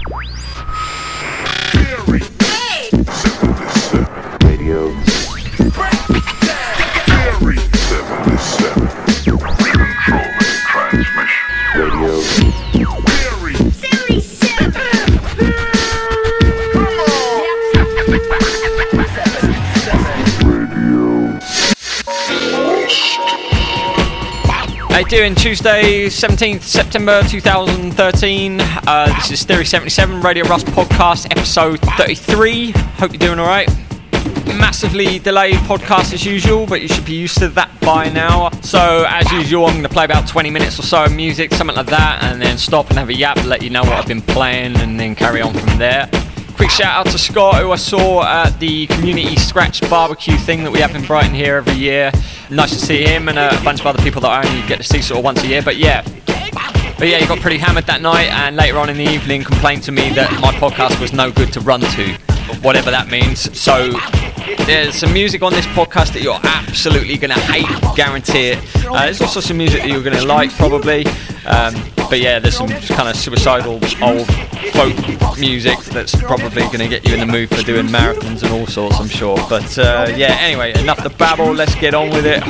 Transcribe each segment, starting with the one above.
Radio. Theory 77. Controlling transmission. Radio. Theory 77. Come on. How you doing? Tuesday, 17th September 2013. This is Theory 77, Radio Rust Podcast, episode 33. Hope you're doing alright. Massively delayed podcast as usual, but you should be used to that by now. So, as usual, I'm going to play about 20 minutes or so of music, something like that, and then stop and have a yap, let you know what I've been playing, and then carry on from there. Quick shout out to Scott, who I saw at the community scratch barbecue thing that we have in Brighton here every year. Nice to see him and a bunch of other people that I only get to see sort of once a year. But yeah, he got pretty hammered that night, and later on in the evening complained to me that my podcast was no good to run to, whatever that means. So there's some music on this podcast that you're absolutely going to hate, guarantee it. There's also some music that you're going to like, probably. But yeah, there's some just kind of suicidal old folk music that's probably going to get you in the mood for doing marathons and all sorts, I'm sure. But yeah, anyway, enough to babble, let's get on with it.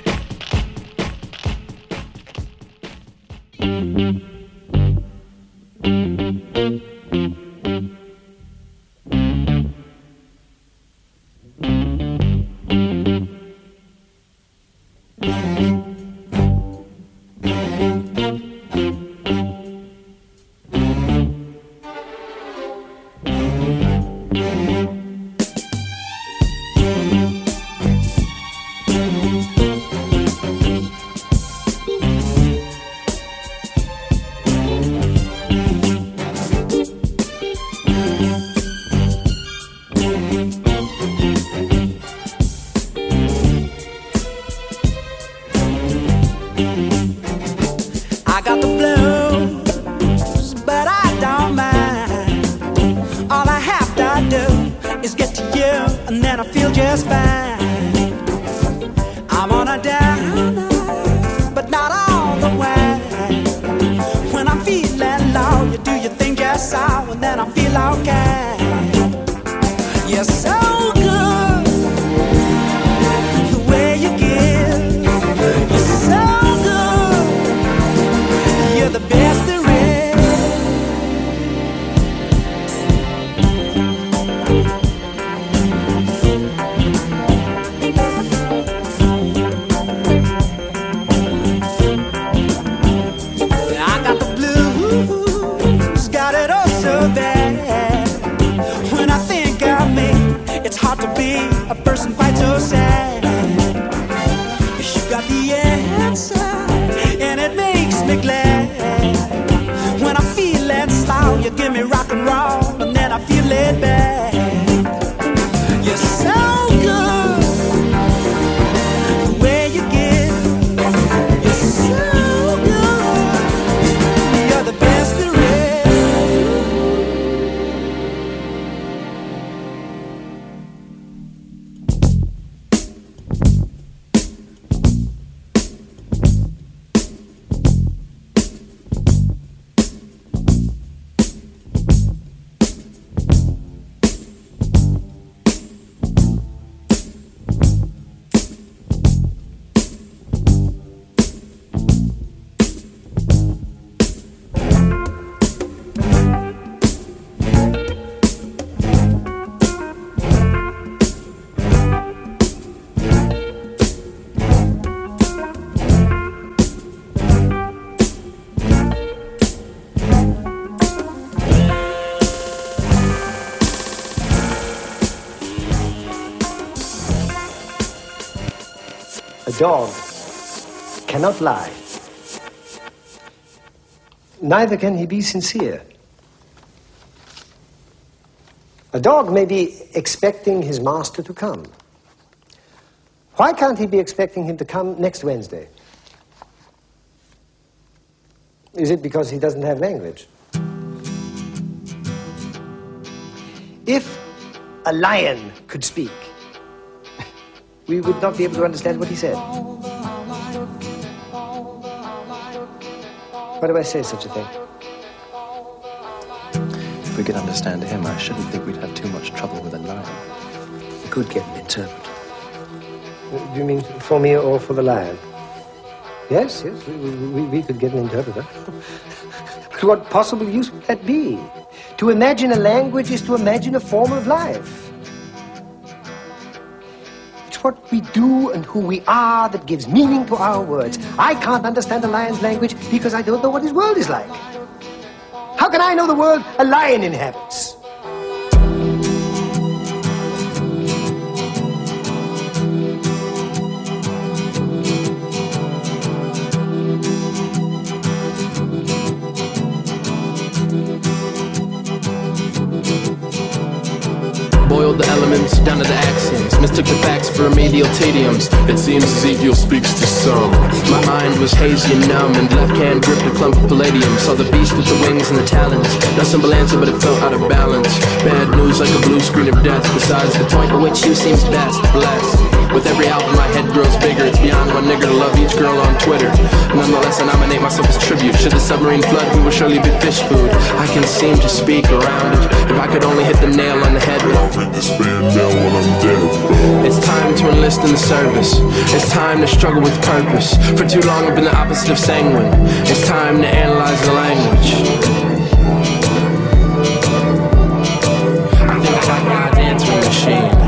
A dog cannot lie. Neither can he be sincere. A dog may be expecting his master to come. Why can't he be expecting him to come next Wednesday? Is it because he doesn't have language? If a lion could speak, we would not be able to understand what he said. Why do I say such a thing? we could understand him, I shouldn't think we'd have too much trouble with a lion. We could get an interpreter. Do you mean for me or for the lion? Yes, we could get an interpreter. But what possible use would that be? To imagine a language is to imagine a form of life. It's what we do and who we are that gives meaning to our words. I can't understand a lion's language because I don't know what his world is like. How can I know the world a lion inhabits? Boiled the elements down to the axioms, mistook the facts for remedial tediums. It seems Ezekiel speaks to some. My mind was hazy and numb, and left hand gripped a clump of palladium. Saw the beast with the wings and the talons. No simple answer, but it felt out of balance. Bad news like a blue screen of death. Besides the point at which you seems best blessed. With every album my head grows bigger. It's beyond one nigger to love each girl on Twitter. Nonetheless, I nominate myself as tribute. Should the submarine flood, we will surely be fish food. I can seem to speak around it. If I could only hit the nail on the head. When I'm dead. It's time to enlist in the service. It's time to struggle with purpose. For too long I've been the opposite of sanguine. It's time to analyze the language. I think I got God's answering machine.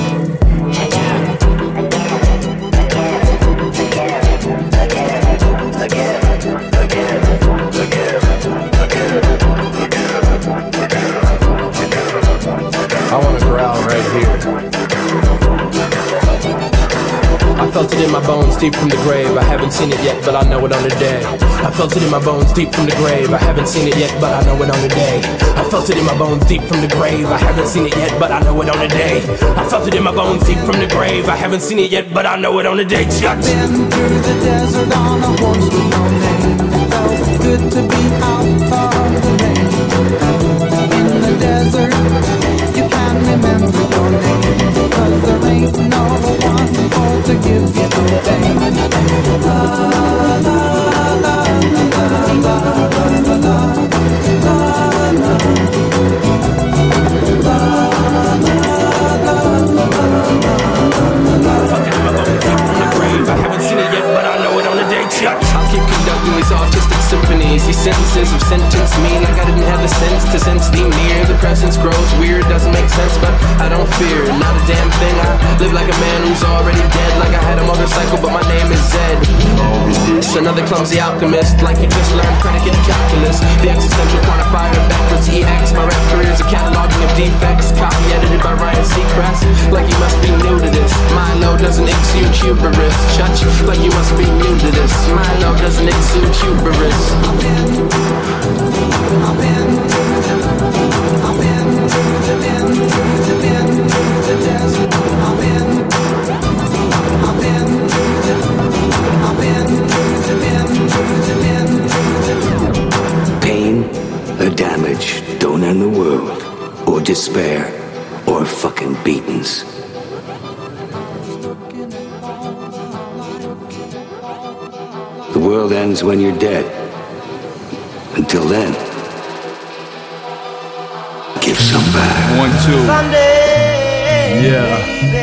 I wanna growl right here. I felt it in my bones deep from the grave. I haven't seen it yet, but I know it on the day. I felt it in my bones deep from the grave. I haven't seen it yet, but I know it on the day. I felt it in my bones deep from the grave. I haven't seen it yet, but I know it on the day. I felt it in my bones deep from the grave. I haven't seen it yet, but I know it on the day. I've been through the desert on a horse with no name. It felt good to be out of the rain. In the desert, you can remember your name, because there ain't no one for to give you no pain. La la la la la I haven't seen it yet, but I know it on the day. I'll keep conducting these autistic symphonies. These sentences have sentenced me like I didn't have the sense to sense the near. The presence grows weird, doesn't make sense, but I don't fear not a damn thing. I live like a man who's already dead, like I had a motorcycle, but my name is Zed. It's another clumsy alchemist, like he just learned predicate calculus. The existential quantifier backwards EX. My rap career is a cataloging of defects, copy edited by Ryan Seacrest. Like you must be new to this. Milo doesn't exude hubris. Church, like you must be new to this. Milo doesn't exude hubris. I've been Pain or damage don't end the world, or despair, or fucking beatings. The world ends when you're dead. Until then, give some back. 1, 2. Someday, Yeah.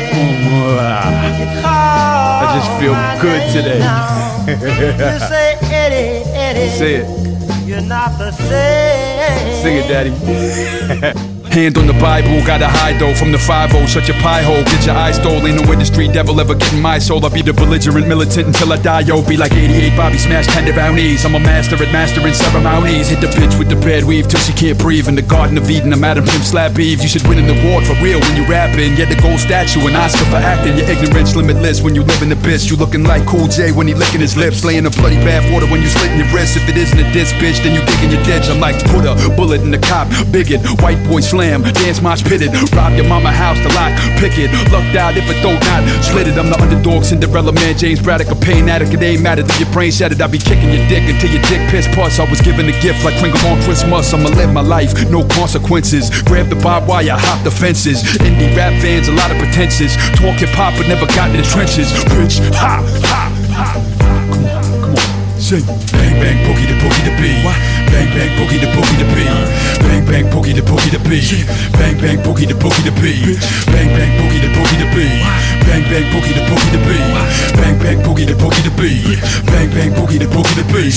I just feel good today. say Eddie, Eddie, Say it. you're not the same. Sing it, Daddy. Hand on the Bible, gotta hide though from the 5-0. Shut your pie hole, get your eyes stole. Ain't no industry devil ever getting my soul. I'll be the belligerent militant until I die, yo. Be like 88 Bobby smash tender bounties. I'm a master at mastering ceremonies. Hit the bitch with the bed weave till she can't breathe. In the Garden of Eden, I'm Adam Pimp Slap Eve. You should win an award for real when you rapping. Get the gold statue, an Oscar for acting. Your ignorance limitless when you live in the bitch. You looking like Cool J when he licking his lips. Laying a bloody bathwater when you slitting your wrists. If it isn't a diss, bitch, then you digging your ditch. I'm like, put a bullet in the cop, bigot, white boy slam, dance mosh pitted, rob your mama house to lock, pick it, lucked out if it don't not, slit it. I'm the underdog, Cinderella man, James Braddock, a pain addict. It ain't matter if your brain shattered. I be kicking your dick until your dick piss pus. I was given a gift like Kringle on Christmas. I'ma live my life, no consequences. Grab the barbed wire, hop the fences. Indie rap fans, a lot of pretenses. Talk hip hop, but never got in the trenches. Bitch, ha, ha, ha. Come on, sing. Bang bang, boogie the beat. Bang bang boogie the beat. Bang bang boogie the beat. Bang bang boogie the beat. Bang bang boogie the beat. Bang bang boogie the beat. Bang bang boogie the beat. Bang bang boogie the beat.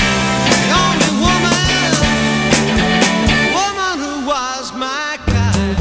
my guide.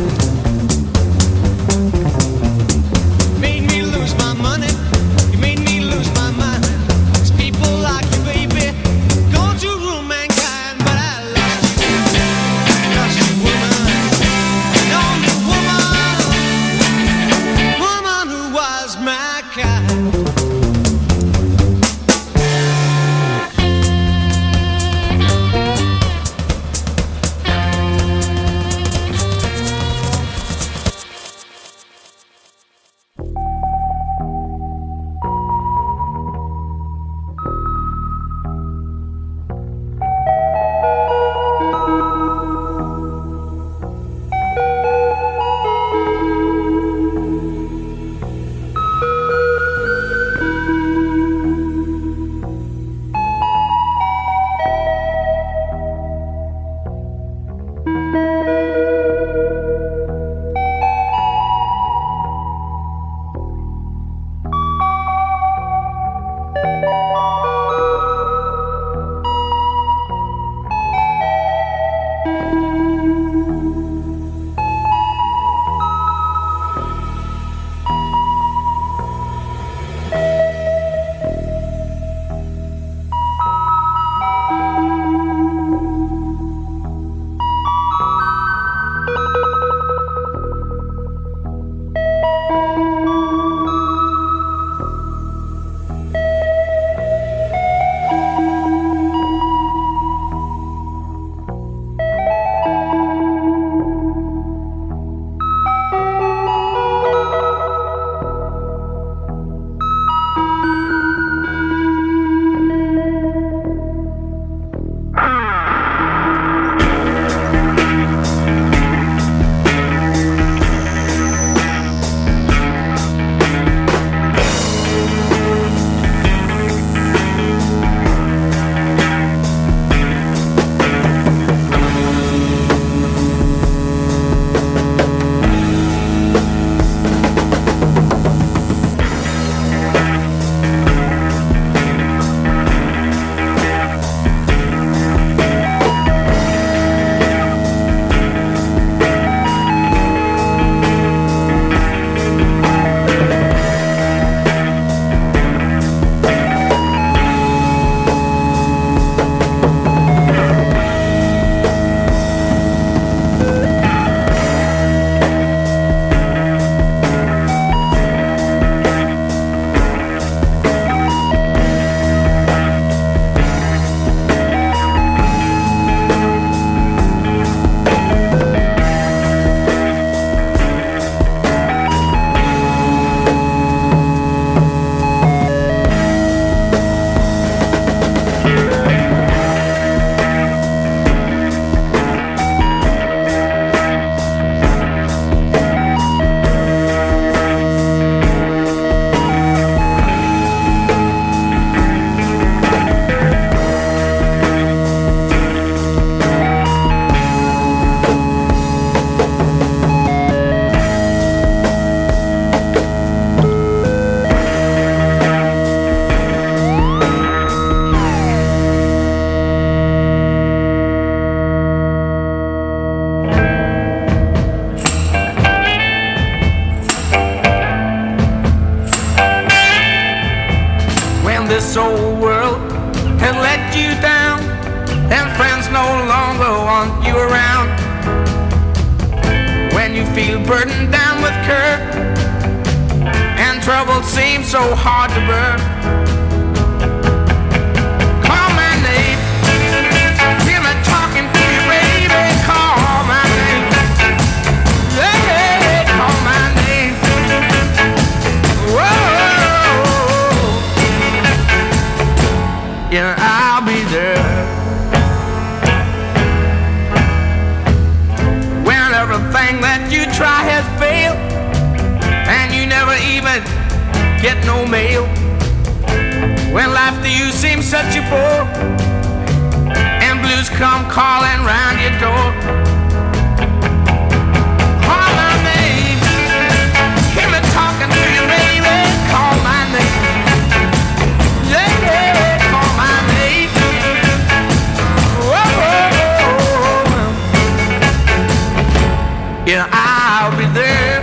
want you around. When you feel burdened down with care and trouble seems so hard to bear, call my name. Hear me talking to you, baby. Call my name. Yeah, call my name. Whoa. Yeah, I'll be there. When everything that you try has failed and you never even get no mail. When life to you seems such a bore and blues come calling round your door, call my name. Hear me talking to you, baby. Call my name. Yeah, call my name. Whoa. Yeah, I'll be there.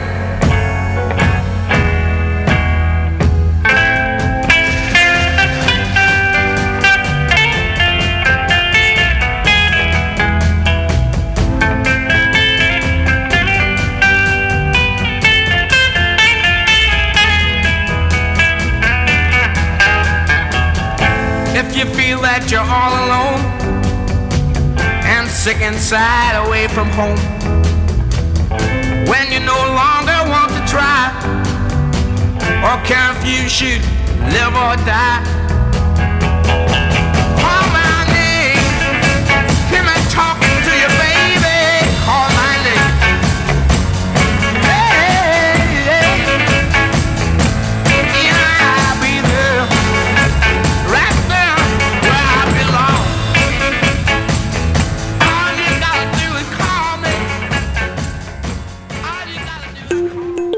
If you feel that you're all alone and sick inside away from home, when you no longer want to try or care if you should live or die, call my name. Hear me talking to you, baby. Call my name. Yeah, yeah, I'll be there, right there where I belong. All you gotta do is call me. All you gotta do is call me.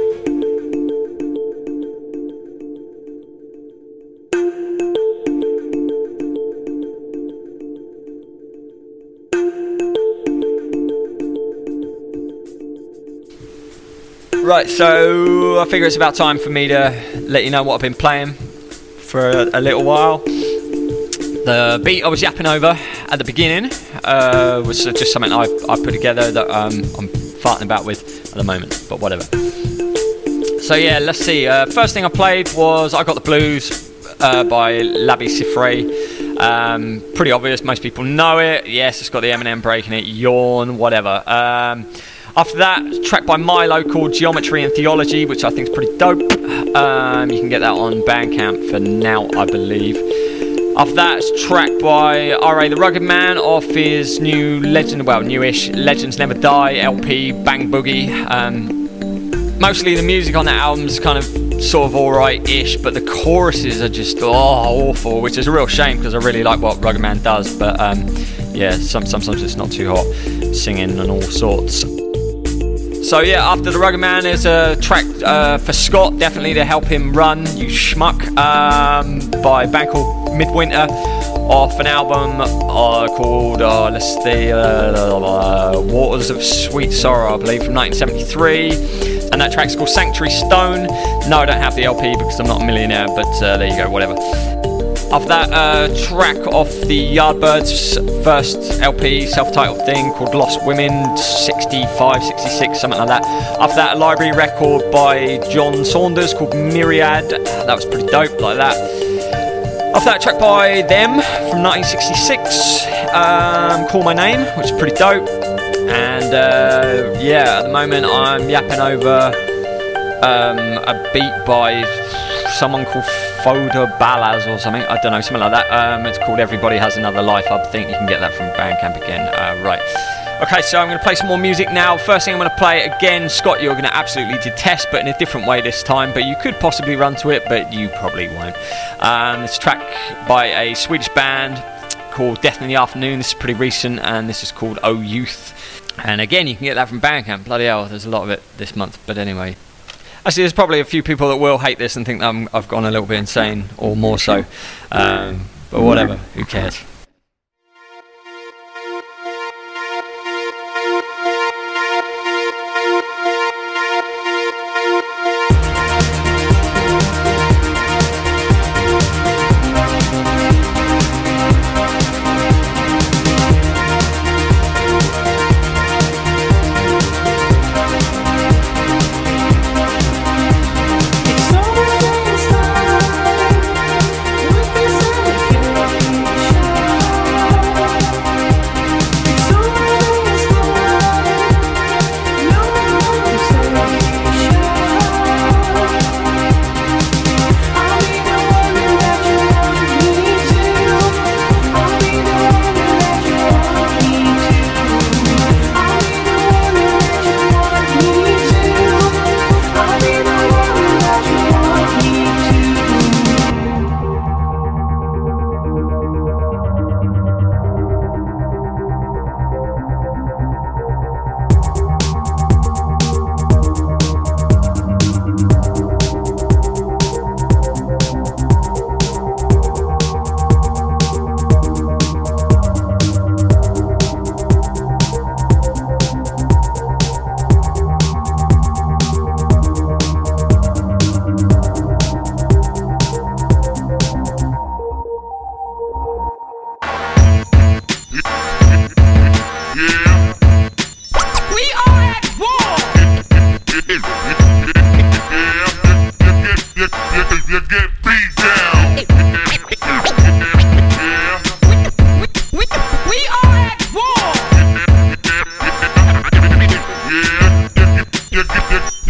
Right, so I figure it's about time for me to let you know what I've been playing for a little while. The beat I was yapping over at the beginning was just something I put together that I'm farting about with at the moment, but whatever. So yeah, let's see. First thing I played was I Got the Blues by Labi Siffre. Pretty obvious, most people know it. Yes, it's got the Eminem break in it, yawn, whatever. After that, a track by Milo called Geometry and Theology, which I think is pretty dope. You can get that on Bandcamp for now, I believe. After that, it's a track by R.A. the Rugged Man off his newish Legends Never Die LP, Bang Boogie. Mostly the music on that album's kind of sort of alright-ish, but the choruses are just awful, which is a real shame because I really like what Rugged Man does, but yeah, sometimes it's not too hot singing and all sorts. So yeah, after the Rugged Man is a track for Scott, definitely to help him run, you schmuck, by a band called Midwinter, off an album called Waters of Sweet Sorrow, I believe, from 1973, and that track's called Sanctuary Stone. No, I don't have the LP because I'm not a millionaire, but there you go, whatever. After that, track off the Yardbirds' first LP, self-titled thing, called Lost Women, 65, 66, something like that. After that, a library record by John Saunders called Myriad. That was pretty dope, like that. After that, track by Them from 1966, Call My Name, which is pretty dope. And yeah, at the moment I'm yapping over a beat by someone called Foda Balaz or something, I don't know, something like that. It's called Everybody Has Another Life. I think you can get that from Bandcamp again. Right. Okay, so I'm going to play some more music now. First thing I'm going to play again, Scott, you're going to absolutely detest, but in a different way this time. But you could possibly run to it, but you probably won't. It's a track by a Swedish band called Death in the Afternoon. This is pretty recent, and this is called Oh Youth. And again, you can get that from Bandcamp. Bloody hell, there's a lot of it this month. But anyway. Actually, there's probably a few people that will hate this and think that I've gone a little bit insane, or more so. But whatever, who cares?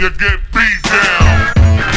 you get beat down.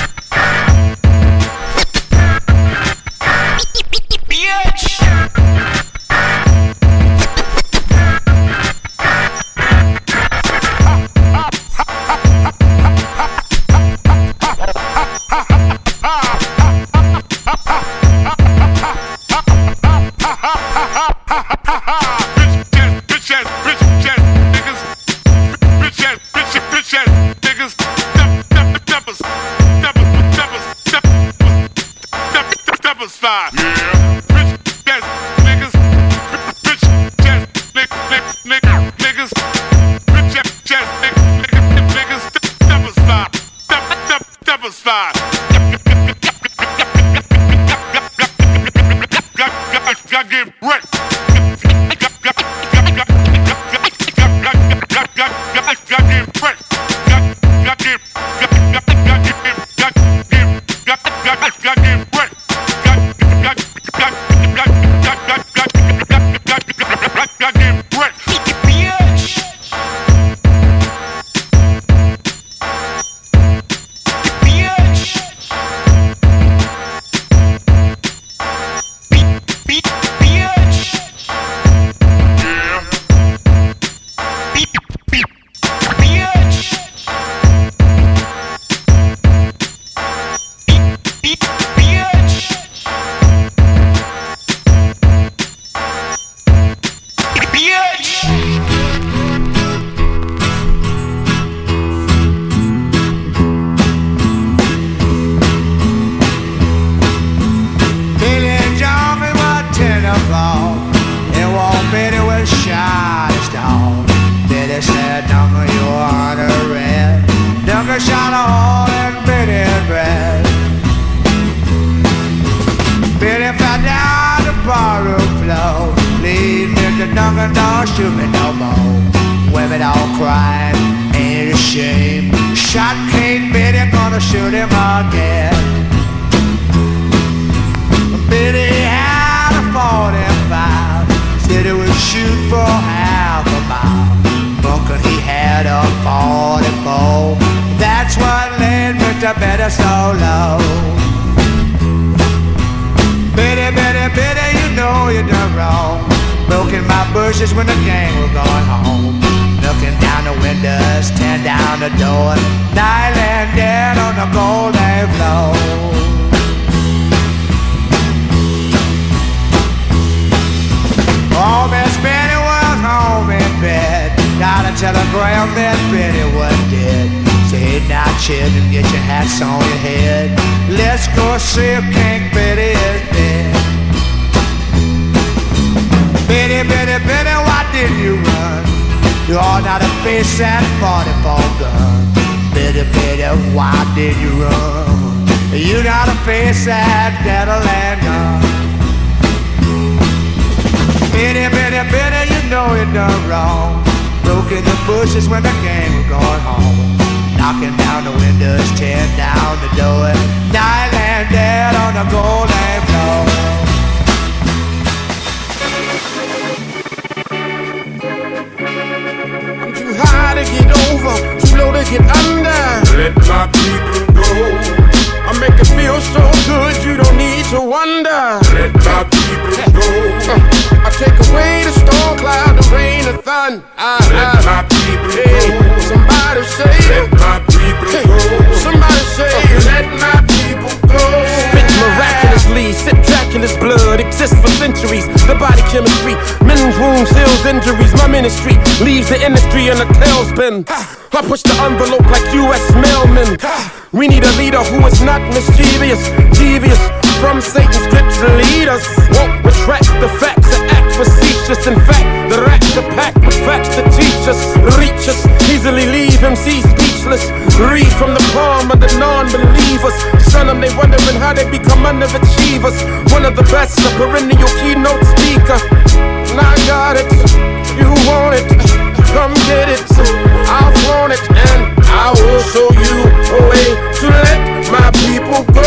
Leaves the industry in a tailspin. I push the envelope like U.S. mailman. We need a leader who is not mischievous, devious from Satan's grips to lead us. Won't retract the facts and act facetious. In fact, the racks are packed with facts to teach us, reach us, easily leave MC speechless. Read from the palm of the non-believers. Shun them, they wondering how they become underachievers. One of the best, a perennial keynote speaker. And I got it, you want it, come get it. I'll flaunt it and I will show you a way to let my people go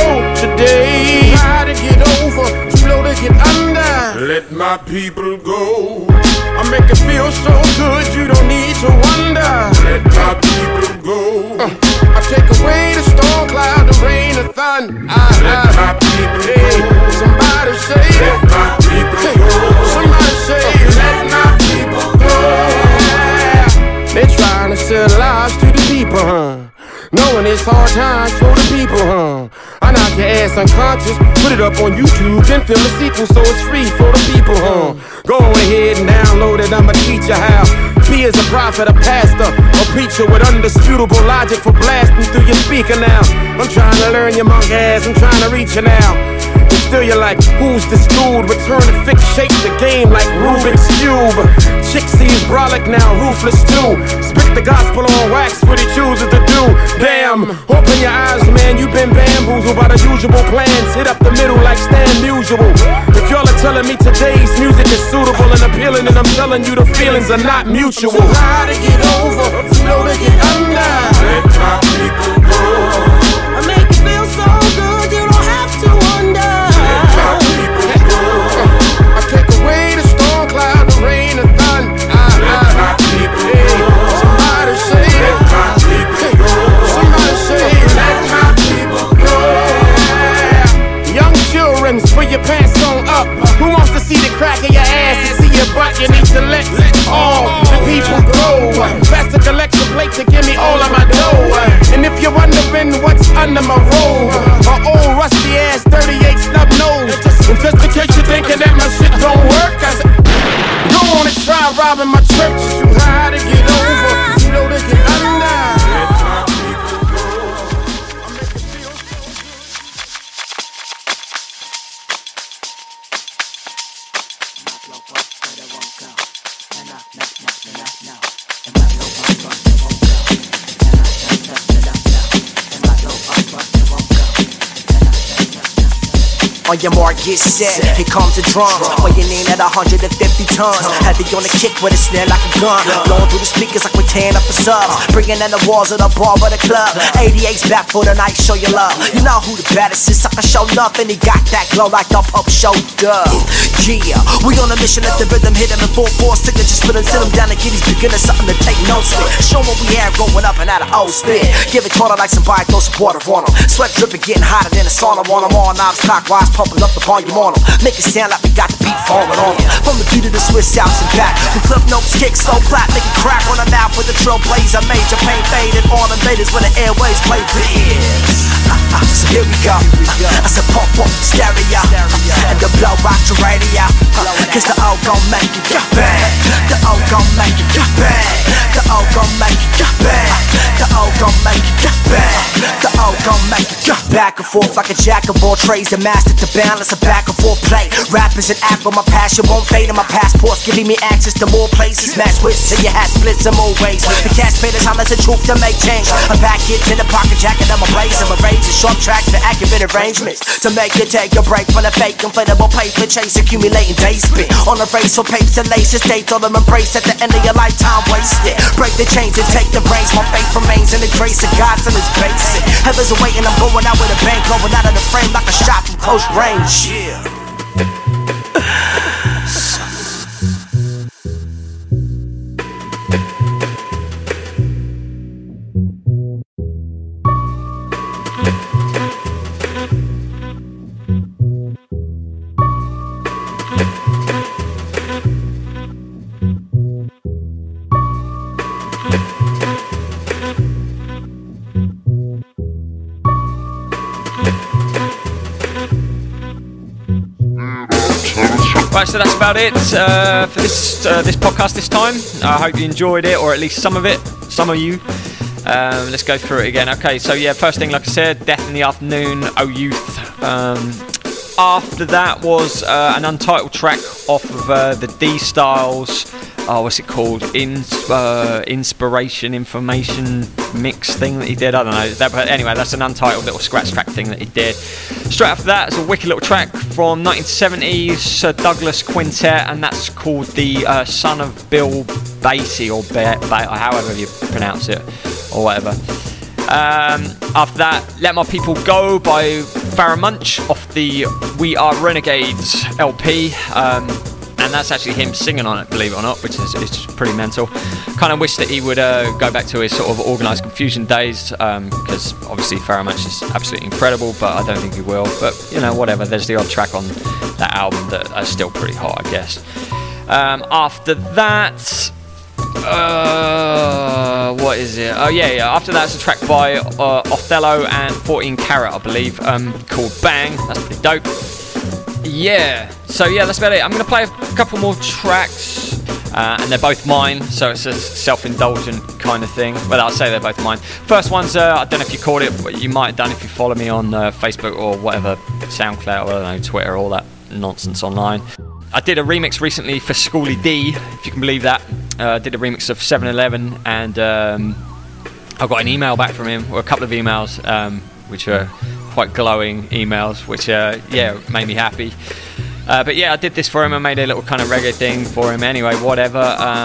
today. Try to get over, too low to get under. Let my people go. I make it feel so good, you don't need to wonder. Let my people go. I take sell lives to the people, huh? Knowing it's hard times for the people, huh? I knock your ass unconscious, put it up on YouTube, then film a sequel so it's free for the people, huh? Go on ahead and download it, I'ma teach you how. P is a prophet, a pastor, a preacher with undisputable logic for blasting through your speaker now. I'm trying to learn your monk ass, I'm trying to reach you now. And still you're like, who's this dude? Return to fix, shape the game like Rubik's Cube. Chick sees brolic now, ruthless too. Spit the gospel on wax, what he chooses to do. Damn, open your eyes, man, you've been bamboozled by the usual plans. Hit up the middle like Stan Musial. If y'all are telling me today's music is suitable and appealing, then I'm telling you the feelings are not mutual. Too high to get over, too low to get under. Let my people go. I make you feel so good, you don't have to wonder. Let my people go. I take away the storm cloud, the rain and thunder. Let my people go. Somebody say, let my people go. Somebody say, let my people go. Young children, put your pants on up. Who wants to see the crack of your ass and see your butt? You need to let all the people go. Faster collection plate to give me all of my dough. And if you're wondering what's under my robe, my old rusty ass 38 snub nose. And just in case you're thinking that my shit don't work, I said, go on and try robbing my church. Too high to get over, too low to get under. On your mark, get set, here comes the drum. Weighing in at 150 tons. Heavy on the kick with a snare like a gun. Blowing through the speakers like we're tearing up the subs. Bringing in the walls of the bar of the club. 88's back for the night, show your love. You know who the baddest is, I can show love. And he got that glow like the Pope showed up. Yeah, we on a mission, let the rhythm hit him in full force. Signature spit him, sit him down and get these beginners something to take notes with. Show what we have going up and out of old spit. Give it quarter like somebody throw some water on them. Sweat dripping, getting hotter than a sauna on them. All knobs clockwise, pumping up the volume on them. Make it sound like we got the beat falling on them. From the beat of the Swiss Alps and back, the cliff notes kick so flat, make it crack on the mouth with the trailblazer. Major pain faded on invaders when the airways play biz. So here we go. I said pump up the stereo and the blow out your radio. Cause the O gon' make it get bang. The O gon' make it get bang. The O gon' make it get bang. The O gon' make it get bang. The O gon' make it get back and forth like a jack of all trades. The master to balance a back and forth play. Rap is an act, but my passion won't fade. And my passport's giving me access to more places. Match switch till your hat splits in more ways. The cash paid is how much the truth to make change. A pack hits in the pocket jacket of my blazer. My razor sharp tracks for accurate arrangements. To make you take a break from the fake inflatable paper chase. Accumulating day spit on the race for papes and laces. States all them embrace at the end of your lifetime wasted. Break the chains and take the reins. My faith remains in the grace of God till it's basic. Heaven's awaiting, I'm going out with a bang. Blowing out of the frame like a shot from close range. Yeah. Right, so that's about it for this podcast this time. I hope you enjoyed it, or at least some of it, some of you. Let's go through it again. Okay, so yeah, first thing, like I said, Death in the Afternoon, Oh Youth. After that was an untitled track off of the D-Styles, what's it called? Inspiration Information mix thing that he did. I don't know. But anyway, that's an untitled little scratch track thing that he did. Straight after that, it's a wicked little track from 1970s Sir Douglas Quintet, and that's called The Son of Bill Basie, or however you pronounce it, or whatever. After that, Let My People Go by Pharoah Monch off the We Are Renegades LP. And that's actually him singing on it, believe it or not, which is pretty mental. Kind of wish that he would go back to his sort of Organised Confusion days, because obviously Pharoah Monch is absolutely incredible, but I don't think he will. But, you know, whatever, there's the odd track on that album that are still pretty hot, I guess. After that, what what is it? Oh yeah. After that, it's a track by Othello and 14 Carat, I believe, called Bang. That's pretty dope. Yeah. So yeah, that's about it. I'm gonna play a couple more tracks, and they're both mine. So it's a self-indulgent kind of thing. Well, I'll say they're both mine. First one's I don't know if you caught it, but you might have done if you follow me on Facebook or whatever, SoundCloud, or I don't know, Twitter, all that nonsense online. I did a remix recently for Schoolie D, if you can believe that. I did a remix of 7-Eleven, and I got an email back from him, or a couple of emails, which are quite glowing emails, which made me happy. But yeah, I did this for him. I made a little kind of reggae thing for him. Anyway, whatever.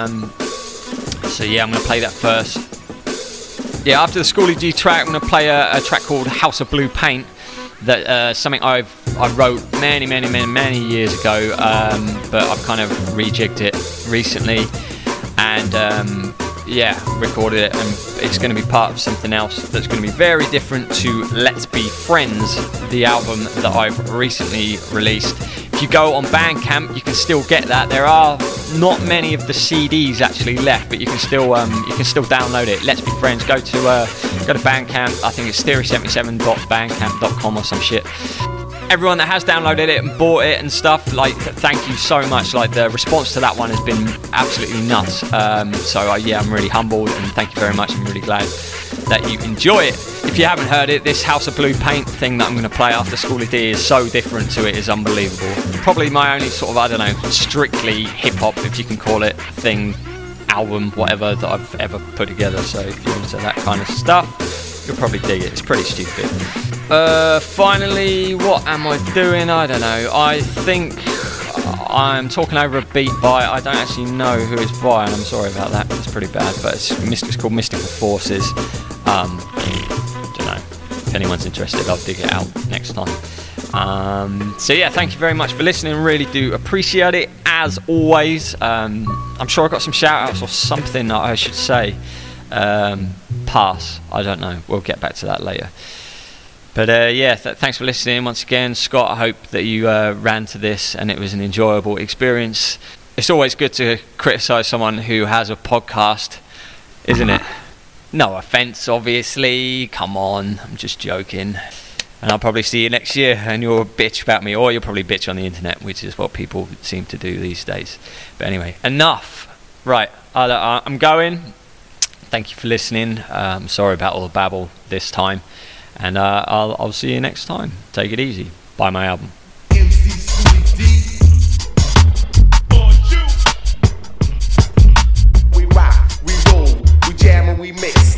So yeah, I'm gonna play that first. Yeah, after the Schoolie D track, I'm gonna play a track called House of Blue Paint. That something I wrote many years ago, but I've kind of rejigged it recently, and recorded it, and it's going to be part of something else that's going to be very different to Let's Be Friends, the album that I've recently released. If you go on Bandcamp, you can still get that. There are not many of the CDs actually left, but you can still download it. Let's Be Friends. Go to Bandcamp. I think it's theory77.bandcamp.com or some shit. Everyone that has downloaded it and bought it and stuff, like, thank you so much. Like, the response to that one has been absolutely nuts. I'm really humbled, and thank you very much. I'm really glad that you enjoy it. If you haven't heard it, this House of Blue Paint thing that I'm going to play after Schoolie D is so different to it, is unbelievable. Probably my only sort of, I don't know, strictly hip-hop, if you can call it, thing, album, whatever, that I've ever put together. So if you're into that kind of stuff, you'll probably dig it. It's pretty stupid. Finally, what am I doing? I don't know. I think I'm talking over a beat by, I don't actually know who it's by, and I'm sorry about that. It's pretty bad, but it's called Mystical Forces. Don't know. If anyone's interested, I'll dig it out next time. So yeah, thank you very much for listening. Really do appreciate it, as always. I'm sure I got some shout outs or something that I should say. Pass. I don't know. We'll get back to that later. But thanks for listening once again. Scott, I hope that you ran to this and it was an enjoyable experience. It's always good to criticise someone who has a podcast, isn't it? No offence, obviously. Come on, I'm just joking. And I'll probably see you next year and you'll bitch about me, or you'll probably bitch on the internet, which is what people seem to do these days. But anyway, enough. Right, I'm going. Thank you for listening. Sorry about all the babble this time. And I'll see you next time. Take it easy. Buy my album. We rock, we roll, we jam and we mix.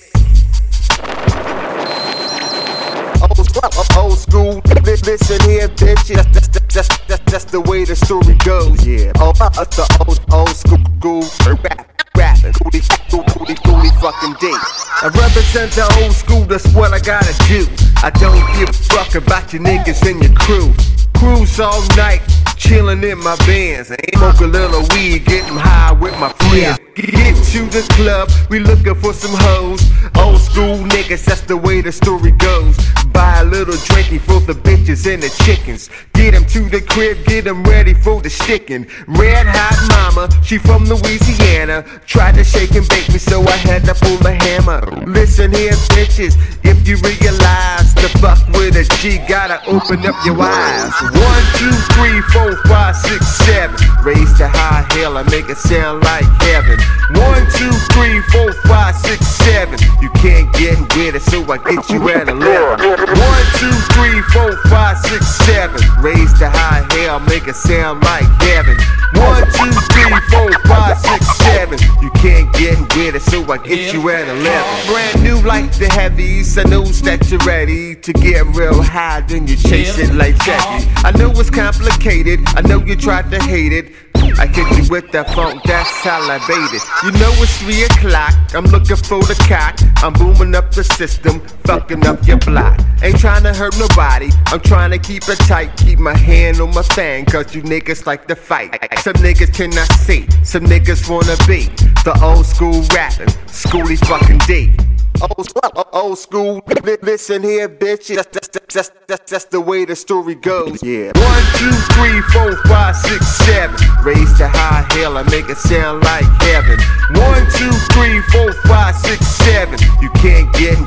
Old school, listen here, bitch. That's the way the story goes. Yeah, the old school rapping, coolie fucking D. I represent the old school, that's what I gotta do. I don't give a fuck about your niggas and your crew. Cruise all night, chillin' in my Benz. Smoke a little weed, getting high with my friends. Get to the club, we looking for some hoes. Old school niggas, that's the way the story goes. Buy a little drinky for the bitches and the chickens. Get them to the crib, get them ready for the stickin'. Red hot mama, she from Louisiana. Tried to shake and bake me, so I had to pull a hammer. Listen here, bitches, if you realize to fuck with a G, gotta open up your eyes. 1, 2, 3, 4, 5, 6, 7. Raise to high hell and make it sound like heaven. 1, 2, 3, 4, 5, 6, 7. You can't get with it, so I get you at 11. 1, 2, 3, 4, 5, 6, 7. Raise to high hell, make it sound like heaven. 1, 2, 3, 4, 5, 6, 7. You can't get with it, so I get you at 11. Brand new like the heavies, I know that you're ready to get real high, then you chase it like Jackie. I know it's complicated, I know you tried to hate it. I hit you with that funk that's salivated. You know it's 3 o'clock, I'm looking for the cock. I'm booming up the system, fucking up your block. Ain't trying to hurt nobody, I'm trying to keep it tight. Keep my hand on my thing, cause you niggas like to fight. Some niggas cannot see, some niggas wanna be the old school rapping, Schoolie fucking D. Old school, listen here, bitch. That's the way the story goes. Yeah. 1, 2, 3, 4, 5, 6, 7. Raise to high hell and make it sound like heaven. 1, 2, 3, 4, 5, 6,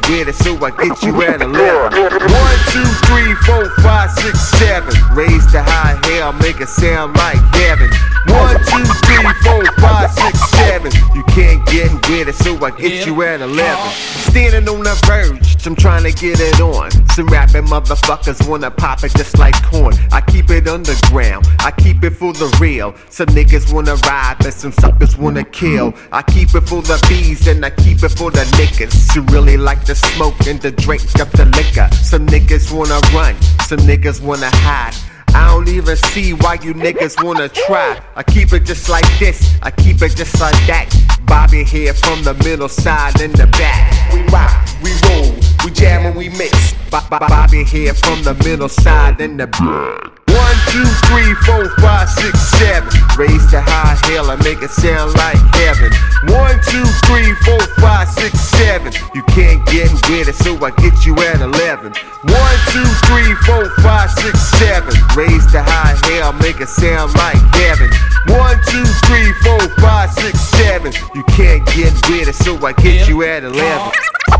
with it, so I get you at 11. 1, 2, 3, 4, 5, 6, 7. Raise the high hell, make it sound like heaven. 1, 2, 3, 4, 5, 6, 7. You can't get with it, so I get you at 11. Standing on the verge, I'm trying to get it on. Some rapping motherfuckers wanna pop it just like corn. I keep it underground, I keep it for the real. Some niggas wanna ride, but some suckers wanna kill. I keep it for the bees and I keep it for the niggas who really like to smoke and to drink up the liquor. Some niggas wanna run, some niggas wanna hide. I don't even see why you niggas wanna try. I keep it just like this, I keep it just like that. Bobby here from the middle side and the back. We rock, we roll, we jam and we mix. Bobby here from the middle side and the back. 1, 2, 3, 4, 5, 6, 7. Raise the high hell and make it sound like heaven. 1, 2, 3, 4, 5, 6, 7. You can't get with it, so I get you at 11. 1, 2, 3, 4, 5, 6, 7. Raise the high hell, make it sound like heaven. 1, 2, 3, 4, 5, 6, 7. You can't get with it, so I get you at 11.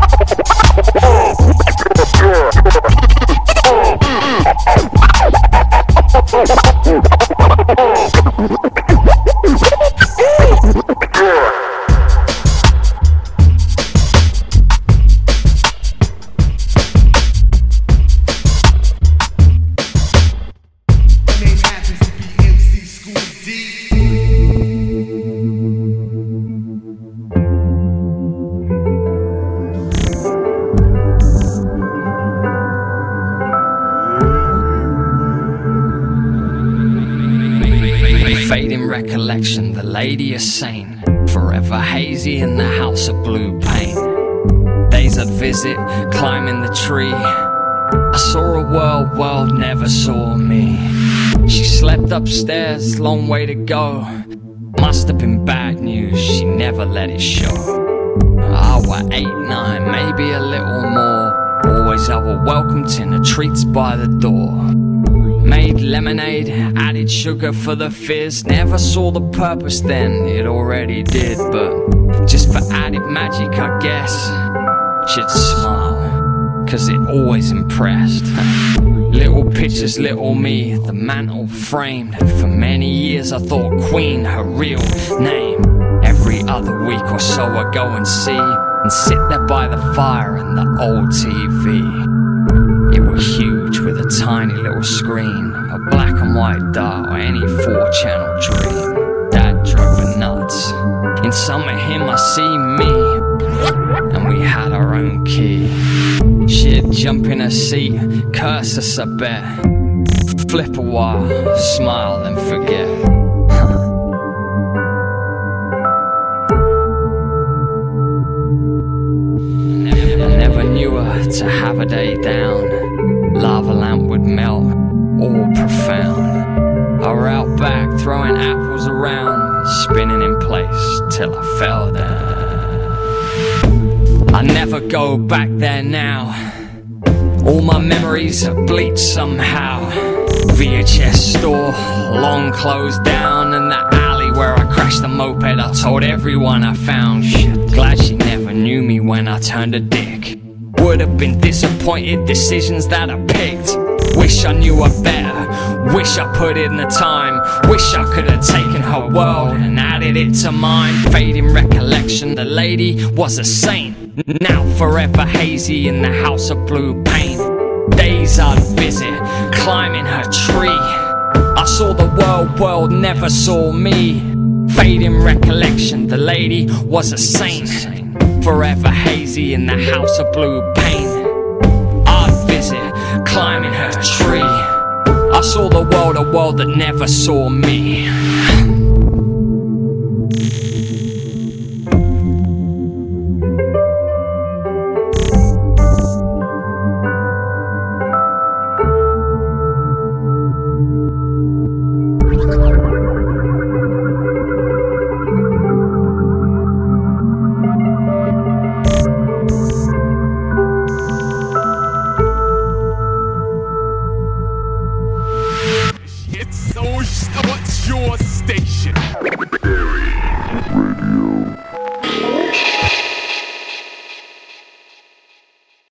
Fading recollection, the lady is sane, forever hazy in the house of blue paint. Days I'd visit, climbing the tree. I saw a world never saw me. She slept upstairs, long way to go. Must have been bad news, she never let it show. I were 8, 9, maybe a little more. Always have a welcome tin of treats by the door. Made lemonade, added sugar for the fizz. Never saw the purpose then, it already did. But just for added magic, I guess she'd smile, cause it always impressed. Little pictures, little me, the mantle framed. For many years I thought Queen her real name. Every other week or so I go and see, and sit there by the fire and the old TV. It was huge with a tiny little screen, a black and white dial, any 4-channel dream. Dad drove her nuts. In some of him I see me, and we had our own key. She'd jump in her seat, curse us I bet, flip a while, smile and forget. I never knew her to have a day down. Lava lamp would melt, all profound. I were out back throwing apples around, spinning in place till I fell down. I never go back there now. All my memories are bleached somehow. VHS store, long closed down, and the alley where I crashed the moped I told everyone I found. Shit, glad she never knew me when I turned a dick. Would have been disappointed decisions that I picked. Wish I knew her better, wish I put in the time. Wish I could have taken her world and added it to mine. Fading recollection, the lady was a saint. Now forever hazy in the house of blue paint. Days I'd visit, climbing her tree. I saw the world never saw me. Fading recollection, the lady was a saint. Forever hazy in the house of blue paint. I'd visit, climbing her tree. I saw the world, a world that never saw me.